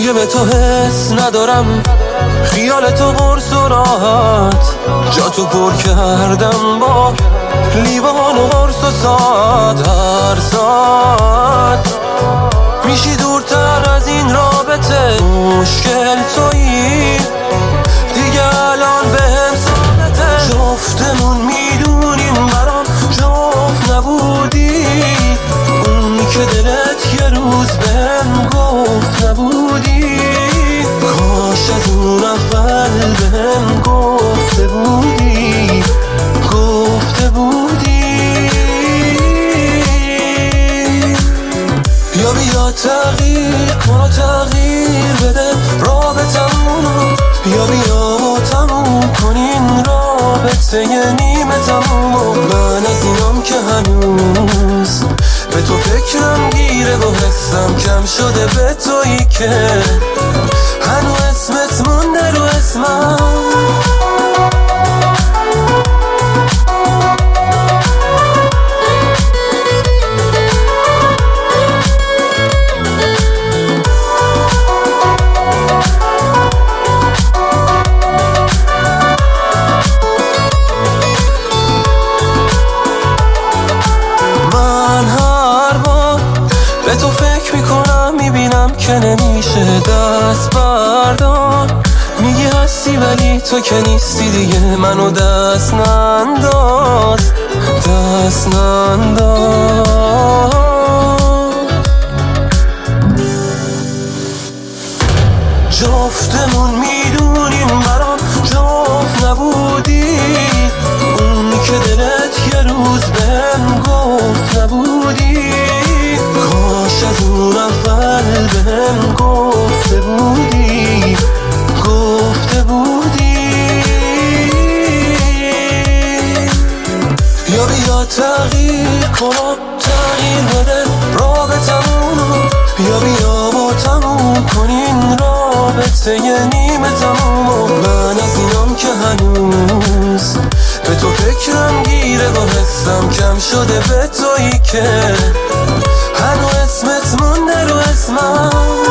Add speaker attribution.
Speaker 1: دیگه به تو حس ندارم، خیال تو قرص و راحت، جا تو پر کردم با لیوان و قرص و ساعت. هر ساعت میشی دورتر از این رابطه، مشکل تویی دیگه الان بهم ثابته. جفتمون میدونیم برام جفت نبودی، اون که دلت یه روز بهم گفت نبودی. کاش از اون اول بهم گفته بودی، گفته بودی. یا بیا تغییر کن و تغییر بده رابطمونو، یا بیا و تموم کنین رابطه یه نیمه تمومو. من از اینام که هنوز به تو فکرم گیره و حسم کم شده به تویی که هنو اسمت مونده رو اسمم. به تو فکر میکنم میبینم که نمیشه دست بردار، میگی هستی ولی تو که نیستی دیگه، منو دست ننداز، دست ننداز. جفتمون میدونیم برام جفت نبودی، اون که دلت یه روز بهم گفت نبودی. کاش از اون اول بهم گفته بودی، گفته بودی. یا بیا تغییر کن و تغییر بده رابطمونو، یا بیا و تموم کنین رابطه یه نیمه تمومو. من از اینام که هنوز به تو فکرم گیره و حسم کم شده به تویی که هنو اسمت مونده رو اسمم.